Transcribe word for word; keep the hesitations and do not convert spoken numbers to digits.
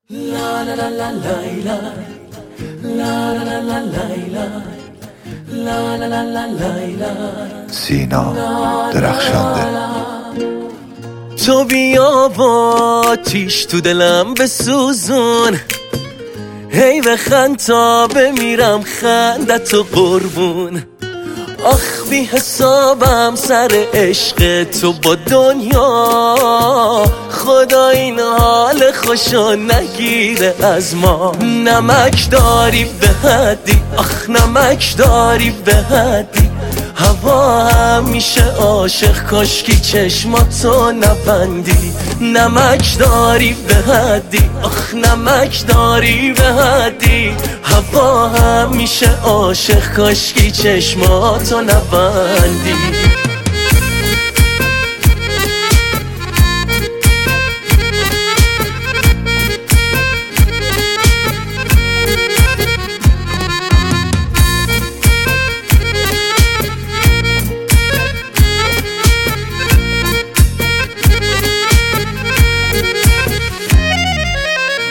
La la la la Laila, la la la la Laila, la la la la Laila. سینا درخشنده. تو بیا با تیش تو دلم بسوزون، هی بخند تا بمیرم خندتو قربون. آخ بی حسابم سر عشق تو با دنیا، خدا این حال خوشو نگیره از ما. نمک داری به حدی، آخ نمک داری به حدی، هوا همیشه عاشق کاشکی چشماتو نبندی. نمک داری به حدی، آخ نمک داری به حدی، هوا همیشه عاشق کاشکی چشماتو نبندی.